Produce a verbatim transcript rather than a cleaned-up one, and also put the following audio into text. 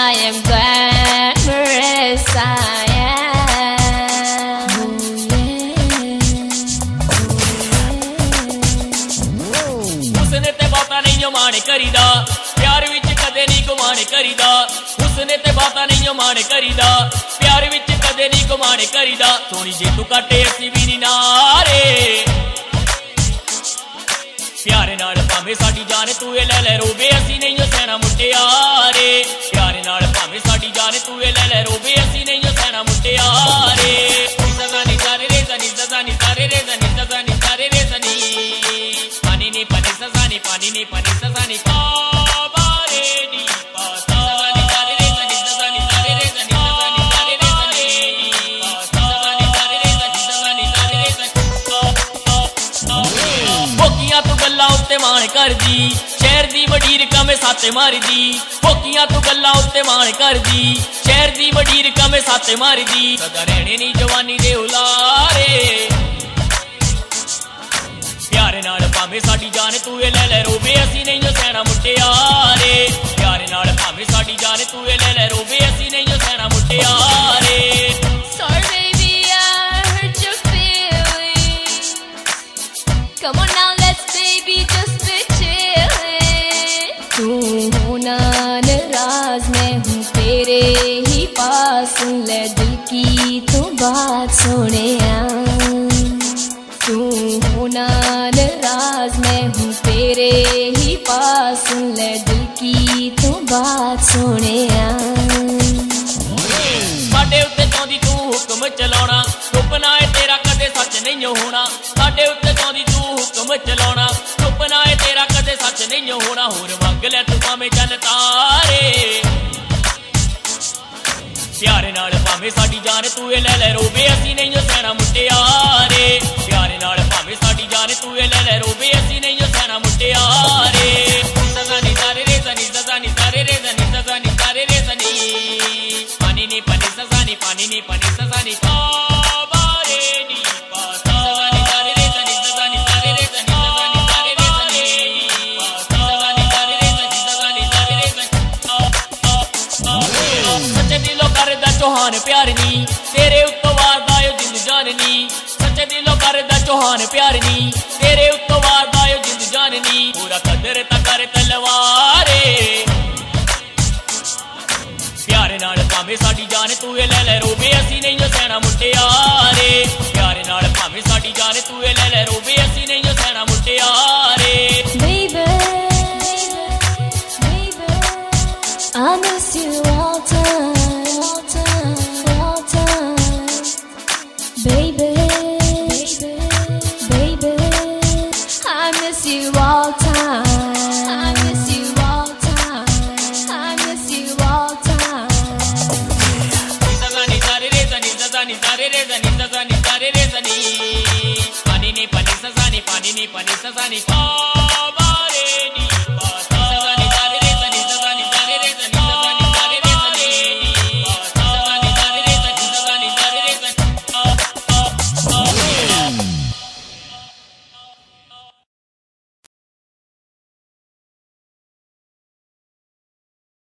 I am glamorous, I am. उसने ते बाता नहीं माने करीदा, प्यार विच कदे नहीं गुमान करीदा। उसने ते बाता नहीं माने करीदा, प्यार विच कदे नहीं गुमान करीदा। सोनी जे तू काटे असी भी नहीं नारे, प्यारे नाल भावें साडी जान तू ए लै लै रोवे, असी नहीं हो सहना मुटियारे। प्यारे नाल भावें साडी जान तू ए लै लै रोवे, असी नहीं हो सहना मुटियारे। सजा नी सारे रे सनी, सजा नी सारे रे सनी, सजा नी सारे रे सनी। पानी नी पानी सजा नी, पानी नी पानी सजा नी, पाबारे नी पासा। सजा नी सारे रे सनी, सजा नी सारे रे सनी, सजा नी सारे रे सनी। सजा नी सारे रे सनी, सजा नी सारे रे सनी। भोकियां तू गल्लां उत्ते मान करदी, शहर दी वडी रकम साते मारदी। भोकियां तू गल्लां उत्ते मान करदी, शहर दी वडी रकम साते मारदी। सदा रहने नी जवानी दे उलारे, प्यारे नाल भावें साडी जान तू ए लै लै रोवे, असी नहीं हो सहना मुटियारे। प्यारे नाल भावें साडी जान तू ए लै लै रोवे, असी नहीं हो सहना मुटियारे। Sorry baby, I hurt your feelings. Come on now, let's baby just be chillin'. तू होना नाराज, मैं हूँ तेरे ही पास, सुन ले दिल की तू बात सोनिया। तू होना नाराज, मैं हूँ तेरे ही पास, सुन ले दिल की तू बात सोनिया। साडे उत्ते चाहदी तू हुक्म चलाउणा, सुपना है तेरा कदे सच नहीं होना। साडे उत्ते चाहदी तू हुक्म चलाउणा, सुपना है तेरा कदे सच नहीं होना। होर मंग लै तू भावें चल तारे, प्यारे नाल भावें साडी जान तू ए लै लै रोवे, असी नहीं हो सहना मुटियारे। प्यारे नाल भावें साडी जान तू ए लै लै रोवे, असी नहीं हो सहना मुटियारे। सजा नी सारे रे सनी, सजा नी सारे रे सनी, सजा नी सारे रे सनी। पानी नी पानी सजा नी, पानी नी पानी सजा नी, पाबारे नी पासा। सजा नी सारे रे सनी, सजा नी सारे रे सनी, सजा नी सारे रे सनी। सजा नी सारे रे सनी, सजा नी सारे रे सनी। सच्चे दिलों करदा चौहान प्यार नी, तेरे उत्तों वारदा यो जिंद जान नी। सच्चे दिलों करदा चौहान प्यार नी, तेरे उत्तों वारदा यो जिंद जान नी। पूरा कदर ता कर तलवारे, प्यारे नाल भावें साडी जान तू ए लै लै रोवे, असी नहीं हो सहना मुटियारे। प्यारे नाल भावें साडी जान तू ए लै लै रोवे, असी नहीं हो सहना मुटियारे। Baby, baby, I miss you all time, all time, all time. Baby, baby, I miss you all time, I miss you all time, I miss you all time. सजा नी सारे रे सनी, सजा नी सारे रे सनी, सजा नी सारे रे सनी। पानी नी पानी सजा नी, पानी नी पानी सजा नी, पा